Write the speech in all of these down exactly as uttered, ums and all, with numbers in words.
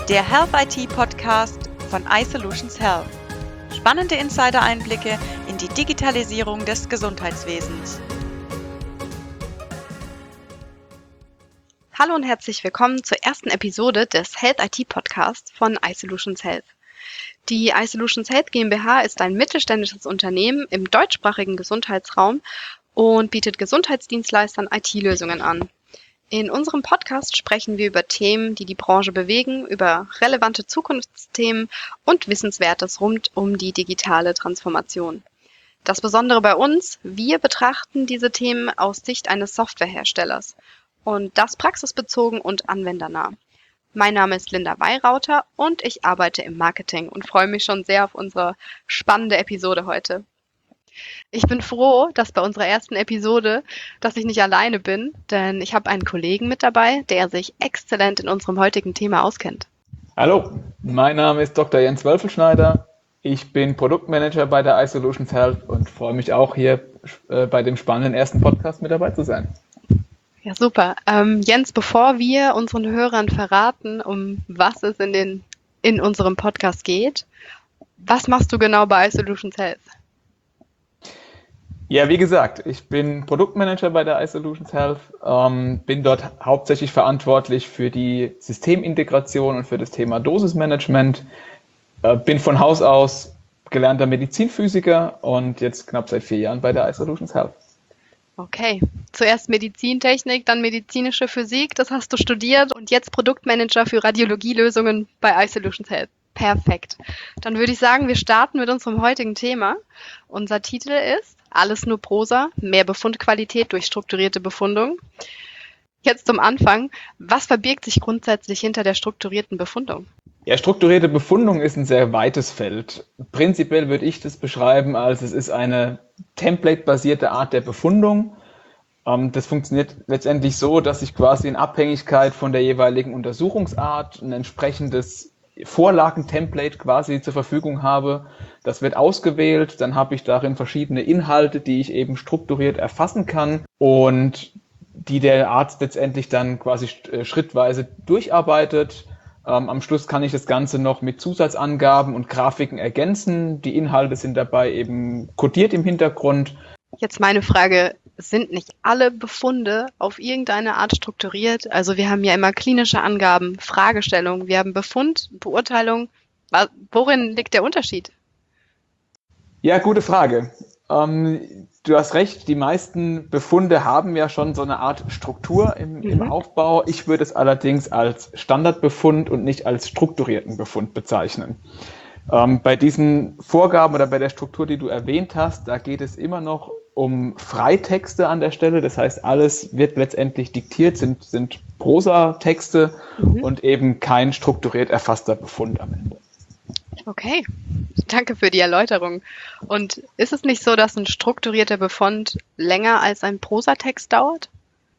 der Health I T Podcast von iSolutions Health. Spannende Insider-Einblicke in die Digitalisierung des Gesundheitswesens. Hallo und herzlich willkommen zur ersten Episode des Health I T Podcasts von iSolutions Health. Die iSolutions Health GmbH ist ein mittelständisches Unternehmen im deutschsprachigen Gesundheitsraum und bietet Gesundheitsdienstleistern I T-Lösungen an. In unserem Podcast sprechen wir über Themen, die die Branche bewegen, über relevante Zukunftsthemen und Wissenswertes rund um die digitale Transformation. Das Besondere bei uns, wir betrachten diese Themen aus Sicht eines Softwareherstellers und das praxisbezogen und anwendernah. Mein Name ist Linda Weyrauter und ich arbeite im Marketing und freue mich schon sehr auf unsere spannende Episode heute. Ich bin froh, dass bei unserer ersten Episode, dass ich nicht alleine bin, denn ich habe einen Kollegen mit dabei, der sich exzellent in unserem heutigen Thema auskennt. Hallo, mein Name ist Doktor Jens Wölfelschneider. Ich bin Produktmanager bei der iSolutions Health und freue mich auch hier äh, bei dem spannenden ersten Podcast mit dabei zu sein. Ja, super. Ähm, Jens, bevor wir unseren Hörern verraten, um was es in, den, in unserem Podcast geht, was machst du genau bei iSolutions Health? Ja, wie gesagt, ich bin Produktmanager bei der iSolutions Health, ähm, bin dort hauptsächlich verantwortlich für die Systemintegration und für das Thema Dosismanagement, äh, bin von Haus aus gelernter Medizinphysiker und jetzt knapp seit vier Jahren bei der iSolutions Health. Okay, zuerst Medizintechnik, dann medizinische Physik, das hast du studiert und jetzt Produktmanager für Radiologielösungen bei iSolutions Health. Perfekt. Dann würde ich sagen, wir starten mit unserem heutigen Thema. Unser Titel ist Alles nur Prosa, mehr Befundqualität durch strukturierte Befundung. Jetzt zum Anfang, was verbirgt sich grundsätzlich hinter der strukturierten Befundung? Ja, strukturierte Befundung ist ein sehr weites Feld. Prinzipiell würde ich das beschreiben, als es ist eine template-basierte Art der Befundung. Das funktioniert letztendlich so, dass ich quasi in Abhängigkeit von der jeweiligen Untersuchungsart ein entsprechendes Vorlagentemplate quasi zur Verfügung habe. Das wird ausgewählt, dann habe ich darin verschiedene Inhalte, die ich eben strukturiert erfassen kann und die der Arzt letztendlich dann quasi schrittweise durcharbeitet. Ähm, am Schluss kann ich das Ganze noch mit Zusatzangaben und Grafiken ergänzen. Die Inhalte sind dabei eben kodiert im Hintergrund. Jetzt meine Frage, sind nicht alle Befunde auf irgendeine Art strukturiert? Also wir haben ja immer klinische Angaben, Fragestellungen, wir haben Befund, Beurteilung. Worin liegt der Unterschied? Ja, gute Frage. Ähm, du hast recht, die meisten Befunde haben ja schon so eine Art Struktur im, mhm. im Aufbau. Ich würde es allerdings als Standardbefund und nicht als strukturierten Befund bezeichnen. Ähm, bei diesen Vorgaben oder bei der Struktur, die du erwähnt hast, da geht es immer noch um Freitexte an der Stelle. Das heißt, alles wird letztendlich diktiert, sind, sind Prosatexte mhm. und eben kein strukturiert erfasster Befund am Ende. Okay, danke für die Erläuterung. Und ist es nicht so, dass ein strukturierter Befund länger als ein Prosatext dauert?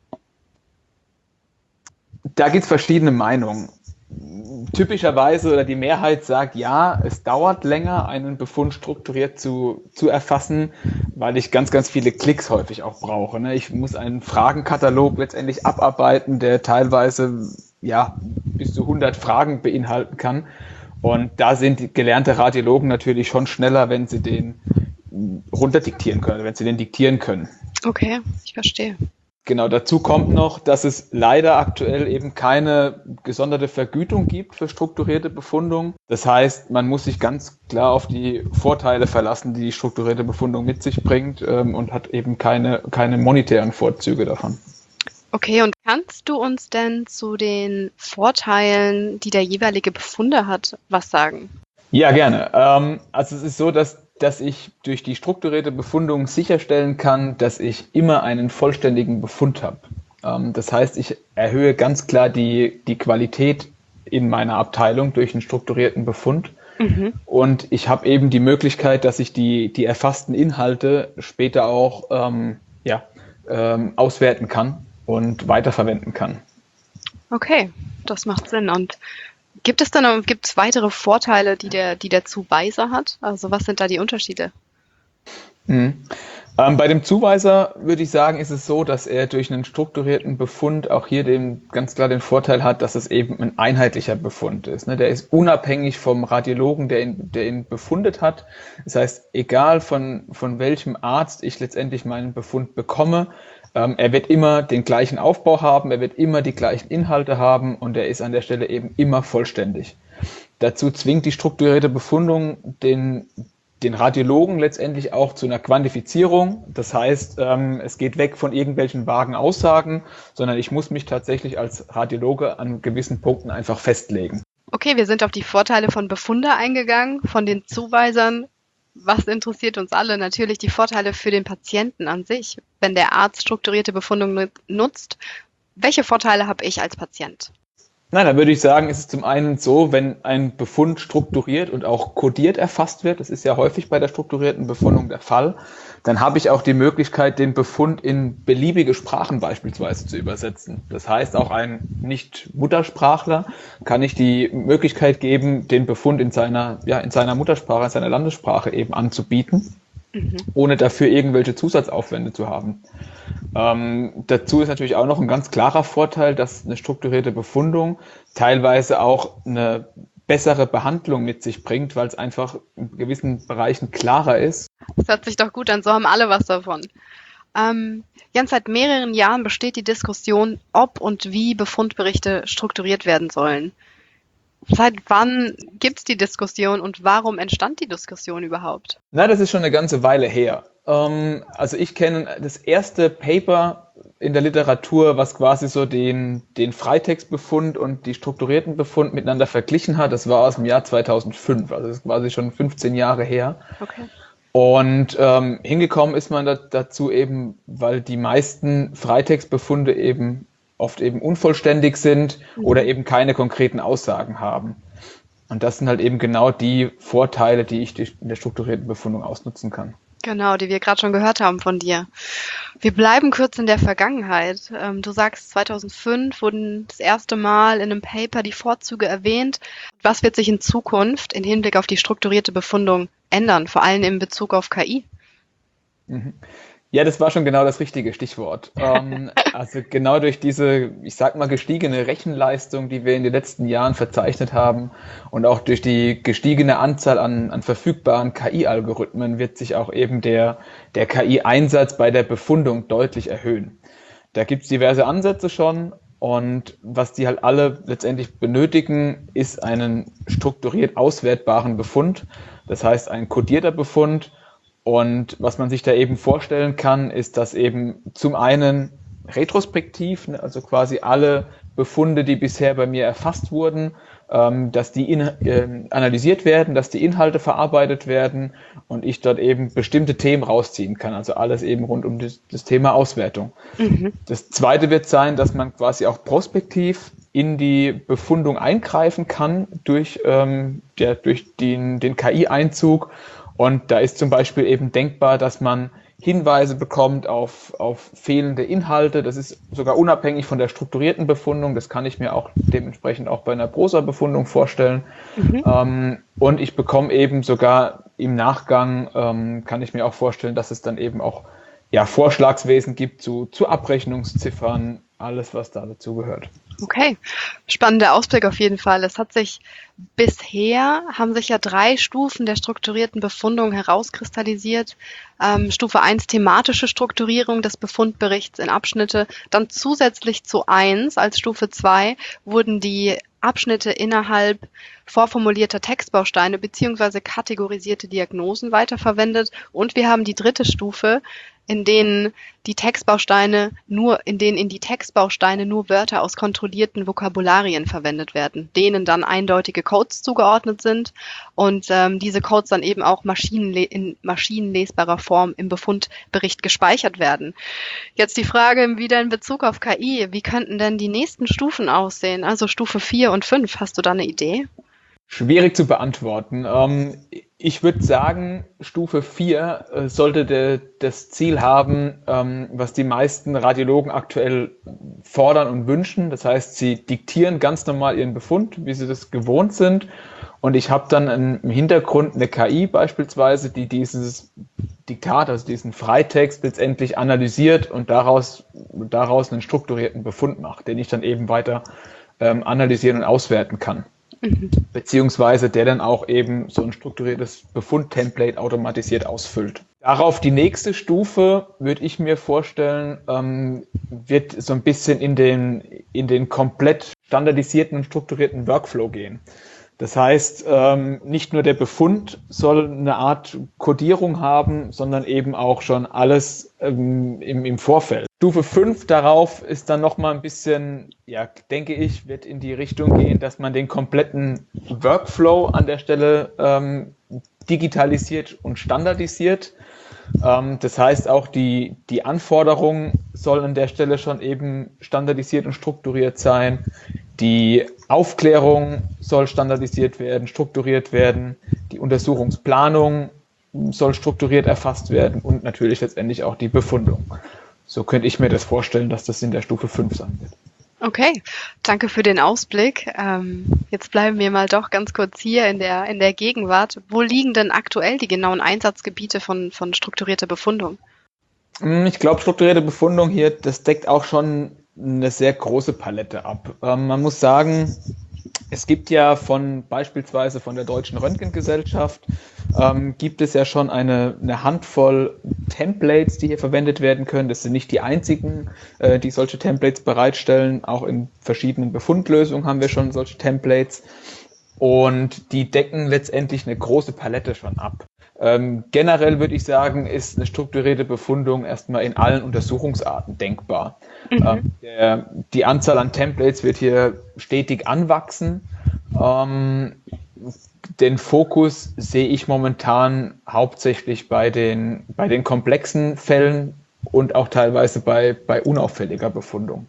Da gibt es verschiedene Meinungen. Typischerweise oder die Mehrheit sagt, ja, es dauert länger, einen Befund strukturiert zu, zu erfassen, weil ich ganz, ganz viele Klicks häufig auch brauche. Ne? Ich muss einen Fragenkatalog letztendlich abarbeiten, der teilweise ja, bis zu hundert Fragen beinhalten kann. Und da sind die gelernte Radiologen natürlich schon schneller, wenn sie den runterdiktieren können, wenn sie den diktieren können. Okay, ich verstehe. Genau, dazu kommt noch, dass es leider aktuell eben keine gesonderte Vergütung gibt für strukturierte Befundung. Das heißt, man muss sich ganz klar auf die Vorteile verlassen, die die strukturierte Befundung mit sich bringt ähm, und hat eben keine, keine monetären Vorzüge davon. Okay, und kannst du uns denn zu den Vorteilen, die der jeweilige Befunde hat, was sagen? Ja, gerne. Ähm, also es ist so, dass dass ich durch die strukturierte Befundung sicherstellen kann, dass ich immer einen vollständigen Befund habe. Ähm, das heißt, ich erhöhe ganz klar die, die Qualität in meiner Abteilung durch einen strukturierten Befund. Mhm. Und ich habe eben die Möglichkeit, dass ich die, die erfassten Inhalte später auch ähm, ja, ähm, auswerten kann und weiterverwenden kann. Okay, das macht Sinn. Und Gibt es dann gibt es weitere Vorteile, die der, die der Zuweiser hat? Also was sind da die Unterschiede? Mhm. Ähm, bei dem Zuweiser würde ich sagen, ist es so, dass er durch einen strukturierten Befund auch hier den, ganz klar den Vorteil hat, dass es eben ein einheitlicher Befund ist. Ne? Der ist unabhängig vom Radiologen, der ihn, der ihn befundet hat. Das heißt, egal von, von welchem Arzt ich letztendlich meinen Befund bekomme, ähm, er wird immer den gleichen Aufbau haben, er wird immer die gleichen Inhalte haben und er ist an der Stelle eben immer vollständig. Dazu zwingt die strukturierte Befundung den den Radiologen letztendlich auch zu einer Quantifizierung. Das heißt, ähm, es geht weg von irgendwelchen vagen Aussagen, sondern ich muss mich tatsächlich als Radiologe an gewissen Punkten einfach festlegen. Okay, wir sind auf die Vorteile von Befunde eingegangen, von den Zuweisern. Was interessiert uns alle? Natürlich die Vorteile für den Patienten an sich. Wenn der Arzt strukturierte Befundung nutzt, welche Vorteile habe ich als Patient? Nein, da würde ich sagen, ist es zum einen so, wenn ein Befund strukturiert und auch kodiert erfasst wird, das ist ja häufig bei der strukturierten Befundung der Fall, dann habe ich auch die Möglichkeit, den Befund in beliebige Sprachen beispielsweise zu übersetzen. Das heißt, auch ein Nicht-Muttersprachler kann ich die Möglichkeit geben, den Befund in seiner, ja, in seiner Muttersprache, in seiner Landessprache eben anzubieten, mhm. ohne dafür irgendwelche Zusatzaufwände zu haben. Ähm, dazu ist natürlich auch noch ein ganz klarer Vorteil, dass eine strukturierte Befundung teilweise auch eine bessere Behandlung mit sich bringt, weil es einfach in gewissen Bereichen klarer ist. Das hört sich doch gut an, so haben alle was davon. Ähm, Jens, seit mehreren Jahren besteht die Diskussion, ob und wie Befundberichte strukturiert werden sollen. Seit wann gibt es die Diskussion und warum entstand die Diskussion überhaupt? Na, das ist schon eine ganze Weile her. Ähm, also ich kenne das erste Paper in der Literatur, was quasi so den, den Freitextbefund und die strukturierten Befund miteinander verglichen hat. Das war aus dem Jahr zweitausendfünf, also das ist quasi schon fünfzehn Jahre her. Okay. Und ähm, hingekommen ist man da, dazu eben, weil die meisten Freitextbefunde eben oft eben unvollständig sind oder eben keine konkreten Aussagen haben. Und das sind halt eben genau die Vorteile, die ich in der strukturierten Befundung ausnutzen kann. Genau, die wir gerade schon gehört haben von dir. Wir bleiben kurz in der Vergangenheit. Ähm, du sagst, zweitausendfünf wurden das erste Mal in einem Paper die Vorzüge erwähnt. Was wird sich in Zukunft im Hinblick auf die strukturierte Befundung ändern, vor allem in Bezug auf K I? Mhm. Ja, das war schon genau das richtige Stichwort. ähm, also genau durch diese, ich sag mal, gestiegene Rechenleistung, die wir in den letzten Jahren verzeichnet haben und auch durch die gestiegene Anzahl an, an verfügbaren K I-Algorithmen wird sich auch eben der, der K I-Einsatz bei der Befundung deutlich erhöhen. Da gibt's diverse Ansätze schon und was die halt alle letztendlich benötigen, ist einen strukturiert auswertbaren Befund. Das heißt, ein kodierter Befund. Und was man sich da eben vorstellen kann, ist, dass eben zum einen retrospektiv, also quasi alle Befunde, die bisher bei mir erfasst wurden, dass die in, äh, analysiert werden, dass die Inhalte verarbeitet werden und ich dort eben bestimmte Themen rausziehen kann, also alles eben rund um das, das Thema Auswertung. Mhm. Das Zweite wird sein, dass man quasi auch prospektiv in die Befundung eingreifen kann durch, ähm, ja, durch den, den K I-Einzug. Und da ist zum Beispiel eben denkbar, dass man Hinweise bekommt auf, auf fehlende Inhalte. Das ist sogar unabhängig von der strukturierten Befundung. Das kann ich mir auch dementsprechend auch bei einer Prosa-Befundung vorstellen. Mhm. Ähm, und ich bekomme eben sogar im Nachgang, ähm, kann ich mir auch vorstellen, dass es dann eben auch ja, Vorschlagswesen gibt zu, zu Abrechnungsziffern, alles, was da dazu gehört. Okay, spannender Ausblick auf jeden Fall. Es hat sich bisher, haben sich ja drei Stufen der strukturierten Befundung herauskristallisiert. Ähm, Stufe eins, thematische Strukturierung des Befundberichts in Abschnitte. Dann zusätzlich zu eins als Stufe zwei wurden die Abschnitte innerhalb vorformulierter Textbausteine beziehungsweise kategorisierte Diagnosen weiterverwendet. Und wir haben die dritte Stufe, in denen die Textbausteine nur, in denen in die Textbausteine nur Wörter aus kontrollierten Vokabularien verwendet werden, denen dann eindeutige Codes zugeordnet sind und ähm, diese Codes dann eben auch maschinenle- in maschinenlesbarer Form im Befundbericht gespeichert werden. Jetzt die Frage wieder in Bezug auf K I, wie könnten denn die nächsten Stufen aussehen, also Stufe vier und fünf, hast du da eine Idee? Schwierig zu beantworten. Ähm, ich würde sagen, Stufe vier äh, sollte de, das Ziel haben, ähm, was die meisten Radiologen aktuell fordern und wünschen. Das heißt, sie diktieren ganz normal ihren Befund, wie sie das gewohnt sind. und ich habe dann im Hintergrund eine K I beispielsweise, die dieses Diktat, also diesen Freitext letztendlich analysiert und daraus, daraus einen strukturierten Befund macht, den ich dann eben weiter ähm, analysieren und auswerten kann. Mhm. Beziehungsweise der dann auch eben so ein strukturiertes Befund-Template automatisiert ausfüllt. Darauf die nächste Stufe, würde ich mir vorstellen, ähm, wird so ein bisschen in den, in den komplett standardisierten und strukturierten Workflow gehen. Das heißt, ähm, nicht nur der Befund soll eine Art Codierung haben, sondern eben auch schon alles ähm, im, im Vorfeld. Stufe fünf darauf ist dann nochmal ein bisschen, ja, denke ich, wird in die Richtung gehen, dass man den kompletten Workflow an der Stelle ähm, digitalisiert und standardisiert. Ähm, das heißt, auch die, die Anforderungen sollen an der Stelle schon eben standardisiert und strukturiert sein. Die Aufklärung soll standardisiert werden, strukturiert werden. Die Untersuchungsplanung soll strukturiert erfasst werden und natürlich letztendlich auch die Befundung. So könnte ich mir das vorstellen, dass das in der Stufe fünf sein wird. Okay, danke für den Ausblick. Ähm, jetzt bleiben wir mal doch ganz kurz hier in der, in der Gegenwart. Wo liegen denn aktuell die genauen Einsatzgebiete von, von strukturierter Befundung? Ich glaube, strukturierte Befundung hier, das deckt auch schon eine sehr große Palette ab. Ähm, man muss sagen, es gibt ja von beispielsweise von der Deutschen Röntgengesellschaft, ähm, gibt es ja schon eine, eine Handvoll Templates, die hier verwendet werden können. Das sind nicht die einzigen, äh, die solche Templates bereitstellen. Auch in verschiedenen Befundlösungen haben wir schon solche Templates. Und die decken letztendlich eine große Palette schon ab. Ähm, generell würde ich sagen, ist eine strukturierte Befundung erstmal in allen Untersuchungsarten denkbar. Mhm. Ähm, der, die Anzahl an Templates wird hier stetig anwachsen. Ähm, den Fokus sehe ich momentan hauptsächlich bei den, bei den komplexen Fällen und auch teilweise bei, bei unauffälliger Befundung.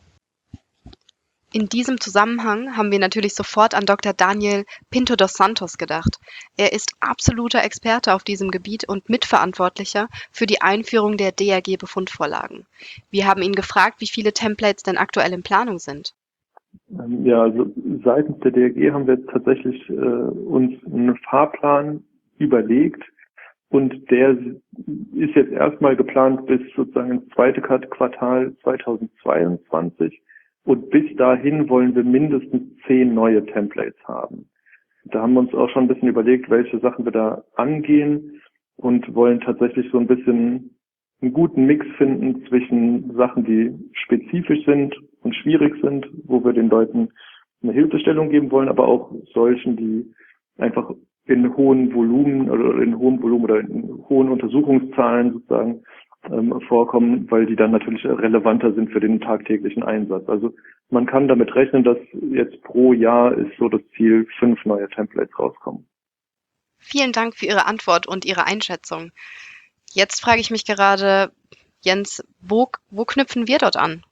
In diesem Zusammenhang haben wir natürlich sofort an Doktor Daniel Pinto dos Santos gedacht. Er ist absoluter Experte auf diesem Gebiet und Mitverantwortlicher für die Einführung der D R G-Befundvorlagen. Wir haben ihn gefragt, wie viele Templates denn aktuell in Planung sind. Ja, also seitens der D R G haben wir tatsächlich äh, uns einen Fahrplan überlegt und der ist jetzt erstmal geplant bis sozusagen ins zweite Quartal zweitausendzweiundzwanzig. Und bis dahin wollen wir mindestens zehn neue Templates haben. Da haben wir uns auch schon ein bisschen überlegt, welche Sachen wir da angehen und wollen tatsächlich so ein bisschen einen guten Mix finden zwischen Sachen, die spezifisch sind und schwierig sind, wo wir den Leuten eine Hilfestellung geben wollen, aber auch solchen, die einfach in hohen Volumen oder in hohem Volumen oder in hohen Untersuchungszahlen sozusagen ähm, vorkommen, weil die dann natürlich relevanter sind für den tagtäglichen Einsatz. Also man kann damit rechnen, dass jetzt pro Jahr ist so das Ziel, fünf neue Templates rauskommen. Vielen Dank für Ihre Antwort und Ihre Einschätzung. Jetzt frage ich mich gerade, Jens, wo, wo knüpfen wir dort an?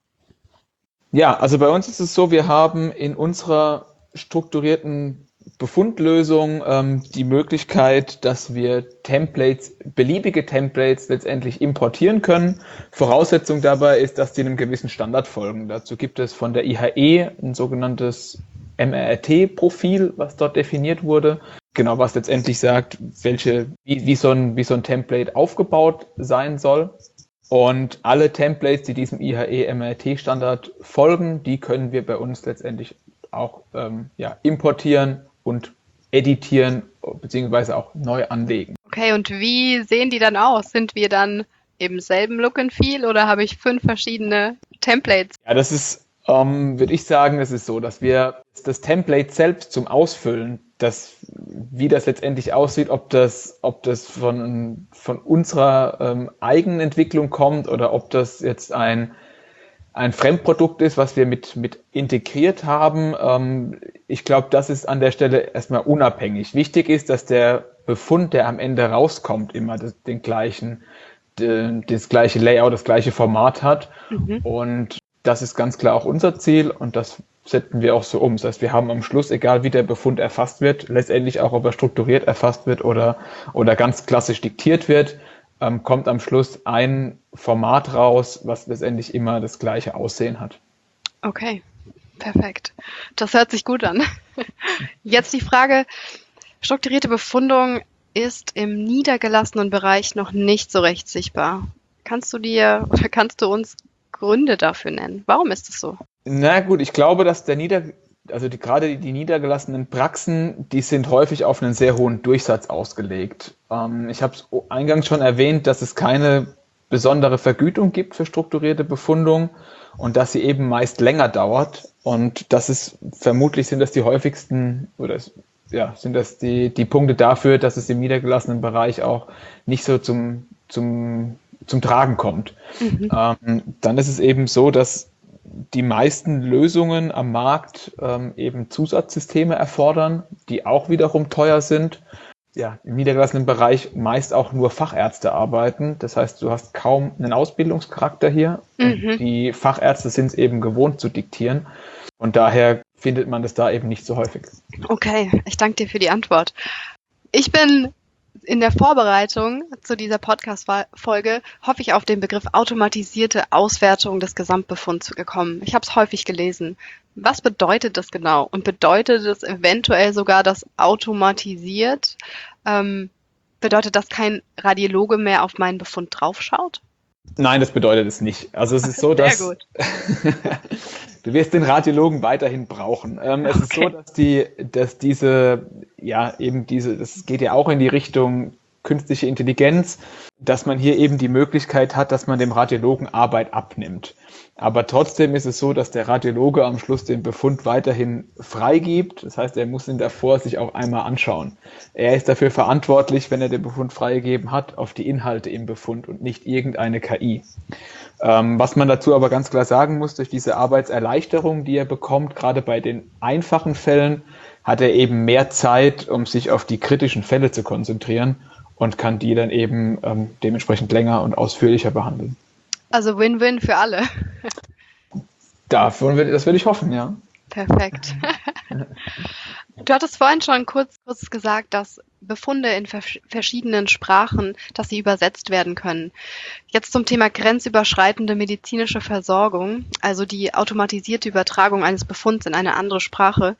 Ja, also bei uns ist es so, wir haben in unserer strukturierten Befundlösung ähm, die Möglichkeit, dass wir Templates, beliebige Templates letztendlich importieren können. Voraussetzung dabei ist, dass die einem gewissen Standard folgen. Dazu gibt es von der I H E ein sogenanntes M R R T-Profil, was dort definiert wurde. Genau, was letztendlich sagt, welche, wie, wie, so ein, wie so ein Template aufgebaut sein soll. Und alle Templates, die diesem I H E M R R T-Standard folgen, die können wir bei uns letztendlich auch ähm, ja, importieren und editieren beziehungsweise auch neu anlegen. Okay, und wie sehen die dann aus? Sind wir dann im selben Look and Feel oder habe ich fünf verschiedene Templates? Ja, das ist, ähm, würde ich sagen, das ist so, dass wir das Template selbst zum Ausfüllen, das, wie das letztendlich aussieht, ob das, ob das von, von unserer ähm, eigenen Entwicklung kommt oder ob das jetzt ein ein Fremdprodukt ist, was wir mit, mit integriert haben. Ähm, ich glaube, das ist an der Stelle erstmal unabhängig. Wichtig ist, dass der Befund, der am Ende rauskommt, immer das, den gleichen, de, das gleiche Layout, das gleiche Format hat. Mhm. Und das ist ganz klar auch unser Ziel und das setzen wir auch so um. Das heißt, wir haben am Schluss, egal wie der Befund erfasst wird, letztendlich auch, ob er strukturiert erfasst wird oder, oder ganz klassisch diktiert wird, ähm, kommt am Schluss ein Format raus, was letztendlich immer das gleiche Aussehen hat. Okay. Perfekt. Das hört sich gut an. Jetzt die Frage, strukturierte Befundung ist im niedergelassenen Bereich noch nicht so recht sichtbar. Kannst du dir oder kannst du uns Gründe dafür nennen? Warum ist es so? Na gut, ich glaube, dass der Nieder, also die, gerade die, die niedergelassenen Praxen, die sind häufig auf einen sehr hohen Durchsatz ausgelegt. Ähm, ich habe es eingangs schon erwähnt, dass es keine besondere Vergütung gibt für strukturierte Befundung und dass sie eben meist länger dauert. Und das ist vermutlich sind das die häufigsten oder ja, sind das die, die Punkte dafür, dass es im niedergelassenen Bereich auch nicht so zum, zum, zum Tragen kommt. Mhm. Ähm, dann ist es eben so, dass die meisten Lösungen am Markt ähm, eben Zusatzsysteme erfordern, die auch wiederum teuer sind. Ja, im niedergelassenen Bereich meist auch nur Fachärzte arbeiten. Das heißt, du hast kaum einen Ausbildungscharakter hier. Mhm. Die Fachärzte sind es eben gewohnt zu diktieren. Und daher findet man das da eben nicht so häufig. Okay, ich danke dir für die Antwort. Ich bin in der Vorbereitung zu dieser Podcast-Folge hoffe ich auf den Begriff automatisierte Auswertung des Gesamtbefunds gekommen. Ich habe es häufig gelesen. Was bedeutet das genau? Und bedeutet es eventuell sogar, dass automatisiert, ähm, bedeutet das kein Radiologe mehr auf meinen Befund draufschaut? Nein, das bedeutet es nicht. Also es ist so, dass Sehr gut. du wirst den Radiologen weiterhin brauchen. Ähm, es okay. ist so, dass die, dass diese, ja eben diese, das geht ja auch in die Richtung künstliche Intelligenz, dass man hier eben die Möglichkeit hat, dass man dem Radiologen Arbeit abnimmt. Aber trotzdem ist es so, dass der Radiologe am Schluss den Befund weiterhin freigibt. Das heißt, er muss ihn davor sich auch einmal anschauen. Er ist dafür verantwortlich, wenn er den Befund freigegeben hat, auf die Inhalte im Befund und nicht irgendeine K I. Ähm, was man dazu aber ganz klar sagen muss, durch diese Arbeitserleichterung, die er bekommt, gerade bei den einfachen Fällen, hat er eben mehr Zeit, um sich auf die kritischen Fälle zu konzentrieren und kann die dann eben ähm, dementsprechend länger und ausführlicher behandeln. Also Win-Win für alle. Davon will, das will ich hoffen, ja. Perfekt. Du hattest vorhin schon kurz, kurz gesagt, dass Befunde in vers- verschiedenen Sprachen, dass sie übersetzt werden können. Jetzt zum Thema grenzüberschreitende medizinische Versorgung, also die automatisierte Übertragung eines Befunds in eine andere Sprache.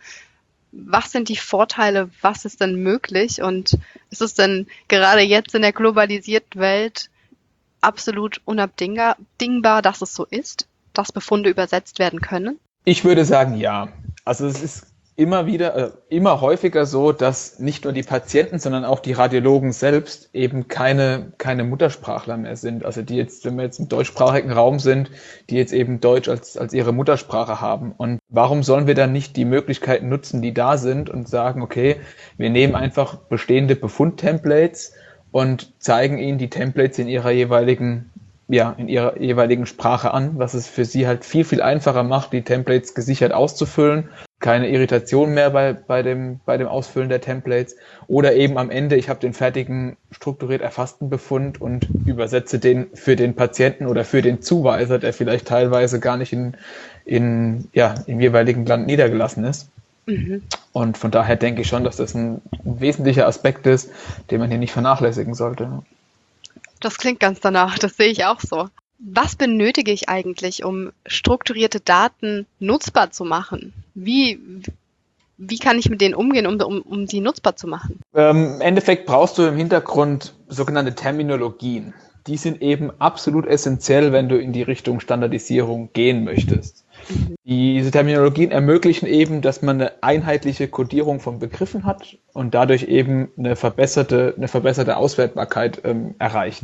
Was sind die Vorteile? Was ist denn möglich? Und ist es denn gerade jetzt in der globalisierten Welt absolut unabdingbar, dass es so ist, dass Befunde übersetzt werden können? Ich würde sagen, ja. Also es ist immer wieder, äh, immer häufiger so, dass nicht nur die Patienten, sondern auch die Radiologen selbst eben keine, keine Muttersprachler mehr sind. Also die jetzt, wenn wir jetzt im deutschsprachigen Raum sind, die jetzt eben Deutsch als, als ihre Muttersprache haben. Und warum sollen wir dann nicht die Möglichkeiten nutzen, die da sind und sagen, okay, wir nehmen einfach bestehende Befund-Templates und zeigen ihnen die Templates in ihrer jeweiligen, ja, in ihrer jeweiligen Sprache an, was es für sie halt viel, viel einfacher macht, die Templates gesichert auszufüllen. Keine Irritation mehr bei, bei, dem, bei dem Ausfüllen der Templates. Oder eben am Ende, ich habe den fertigen, strukturiert erfassten Befund und übersetze den für den Patienten oder für den Zuweiser, der vielleicht teilweise gar nicht in, in, ja, im jeweiligen Land niedergelassen ist. Mhm. Und von daher denke ich schon, dass das ein, ein wesentlicher Aspekt ist, den man hier nicht vernachlässigen sollte. Das klingt ganz danach, das sehe ich auch so. Was benötige ich eigentlich, um strukturierte Daten nutzbar zu machen? Wie, wie kann ich mit denen umgehen, um, um, um die nutzbar zu machen? Ähm, Im Endeffekt brauchst du im Hintergrund sogenannte Terminologien. Die sind eben absolut essentiell, wenn du in die Richtung Standardisierung gehen möchtest. Mhm. Diese Terminologien ermöglichen eben, dass man eine einheitliche Kodierung von Begriffen hat und dadurch eben eine verbesserte, eine verbesserte Auswertbarkeit ähm, erreicht.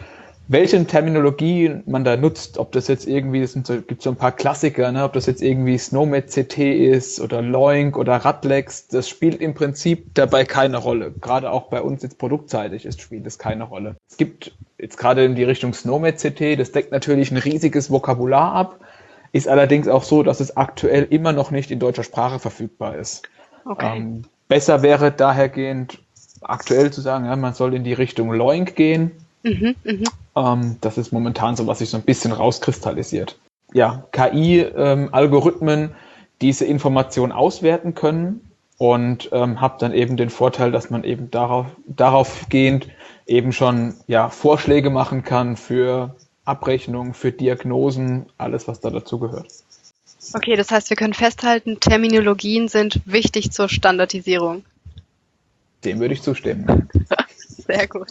Welche Terminologie man da nutzt, ob das jetzt irgendwie, es so, gibt so ein paar Klassiker, ne, ob das jetzt irgendwie SNOMED C T ist oder Loink oder Radlex, das spielt im Prinzip dabei keine Rolle. Gerade auch bei uns jetzt produktseitig ist, spielt es keine Rolle. Es gibt jetzt gerade in die Richtung SNOMED C T, das deckt natürlich ein riesiges Vokabular ab, ist allerdings auch so, dass es aktuell immer noch nicht in deutscher Sprache verfügbar ist. Okay. Ähm, besser wäre dahergehend aktuell zu sagen, ja, man soll in die Richtung Loink gehen. Mhm, mh. ähm, das ist momentan so, was sich so ein bisschen rauskristallisiert. Ja, K I-Algorithmen, ähm, diese Information auswerten können und ähm, habe dann eben den Vorteil, dass man eben darauf, daraufgehend eben schon ja, Vorschläge machen kann für Abrechnungen, für Diagnosen, alles, was da dazu gehört. Okay, das heißt, wir können festhalten, Terminologien sind wichtig zur Standardisierung. Dem würde ich zustimmen. Sehr gut.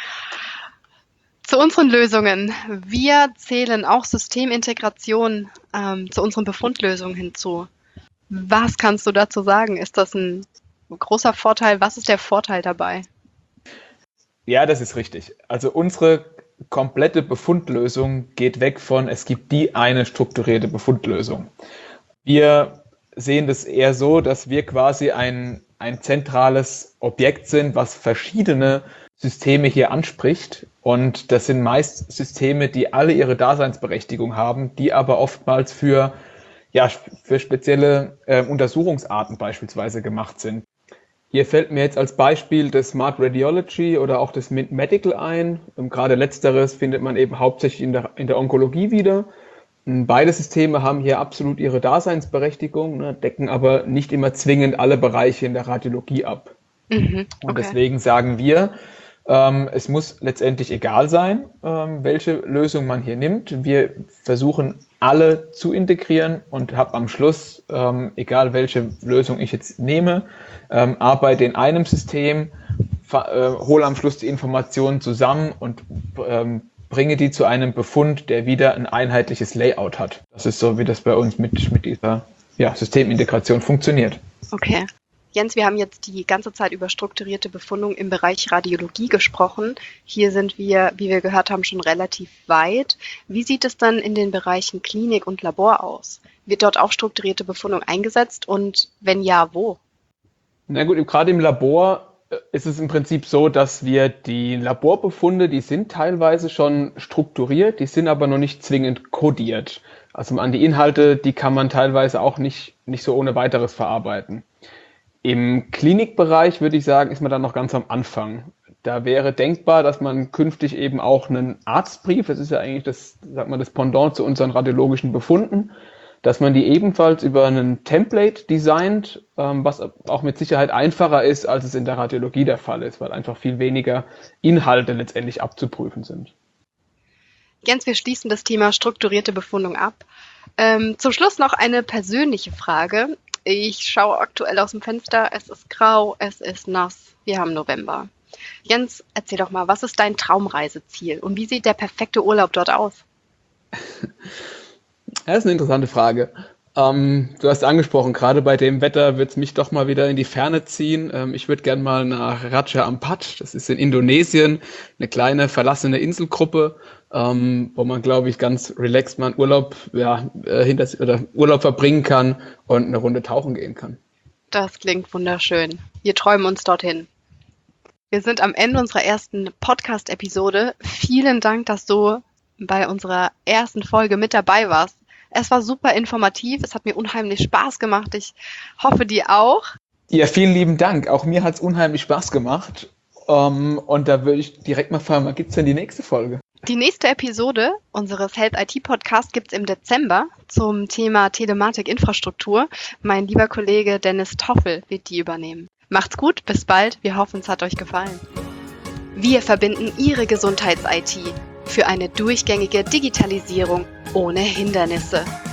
Zu unseren Lösungen. Wir zählen auch Systemintegration ähm, zu unseren Befundlösungen hinzu. Was kannst du dazu sagen? Ist das ein großer Vorteil? Was ist der Vorteil dabei? Ja, das ist richtig. Also unsere komplette Befundlösung geht weg von, es gibt die eine strukturierte Befundlösung. Wir sehen das eher so, dass wir quasi ein, ein zentrales Objekt sind, was verschiedene Systeme hier anspricht. Und das sind meist Systeme, die alle ihre Daseinsberechtigung haben, die aber oftmals für, ja, für spezielle äh, Untersuchungsarten beispielsweise gemacht sind. Hier fällt mir jetzt als Beispiel das Smart Radiology oder auch das Mint Medical ein. Und gerade letzteres findet man eben hauptsächlich in der, in der Onkologie wieder. Und beide Systeme haben hier absolut ihre Daseinsberechtigung, ne, decken aber nicht immer zwingend alle Bereiche in der Radiologie ab. Mhm, okay. Und deswegen sagen wir, ähm, es muss letztendlich egal sein, ähm, welche Lösung man hier nimmt. Wir versuchen alle zu integrieren und habe am Schluss, ähm, egal welche Lösung ich jetzt nehme, ähm, arbeite in einem System, äh, hole am Schluss die Informationen zusammen und ähm, bringe die zu einem Befund, der wieder ein einheitliches Layout hat. Das ist so, wie das bei uns mit, mit dieser ja, Systemintegration funktioniert. Okay. Jens, wir haben jetzt die ganze Zeit über strukturierte Befundung im Bereich Radiologie gesprochen. Hier sind wir, wie wir gehört haben, schon relativ weit. Wie sieht es dann in den Bereichen Klinik und Labor aus? Wird dort auch strukturierte Befundung eingesetzt und wenn ja, wo? Na gut, gerade im Labor ist es im Prinzip so, dass wir die Laborbefunde, die sind teilweise schon strukturiert, die sind aber noch nicht zwingend kodiert. Also an die Inhalte, die kann man teilweise auch nicht, nicht so ohne weiteres verarbeiten. Im Klinikbereich würde ich sagen, ist man dann noch ganz am Anfang. Da wäre denkbar, dass man künftig eben auch einen Arztbrief, das ist ja eigentlich das, sagt man, das Pendant zu unseren radiologischen Befunden, dass man die ebenfalls über einen Template designt, was auch mit Sicherheit einfacher ist, als es in der Radiologie der Fall ist, weil einfach viel weniger Inhalte letztendlich abzuprüfen sind. Jens, wir schließen das Thema strukturierte Befundung ab. Ähm, zum Schluss noch eine persönliche Frage. Ich schaue aktuell aus dem Fenster, es ist grau, es ist nass, wir haben November. Jens, erzähl doch mal, was ist dein Traumreiseziel und wie sieht der perfekte Urlaub dort aus? Das ist eine interessante Frage. Ähm, du hast angesprochen, gerade bei dem Wetter wird es mich doch mal wieder in die Ferne ziehen. Ähm, ich würde gerne mal nach Raja Ampat, das ist in Indonesien, eine kleine verlassene Inselgruppe, ähm, wo man, glaube ich, ganz relaxed mal einen Urlaub, ja, äh, hinter, oder Urlaub verbringen kann und eine Runde tauchen gehen kann. Das klingt wunderschön. Wir träumen uns dorthin. Wir sind am Ende unserer ersten Podcast-Episode. Vielen Dank, dass du bei unserer ersten Folge mit dabei warst. Es war super informativ, es hat mir unheimlich Spaß gemacht. Ich hoffe, dir auch. Ja, vielen lieben Dank. Auch mir hat es unheimlich Spaß gemacht. Um, und da würde ich direkt mal fragen, wann gibt es denn die nächste Folge? Die nächste Episode unseres Health I T Podcasts gibt es im Dezember zum Thema Telematik-Infrastruktur. Mein lieber Kollege Dennis Toffel wird die übernehmen. Macht's gut, bis bald. Wir hoffen, es hat euch gefallen. Wir verbinden Ihre Gesundheits-I T für eine durchgängige Digitalisierung ohne Hindernisse.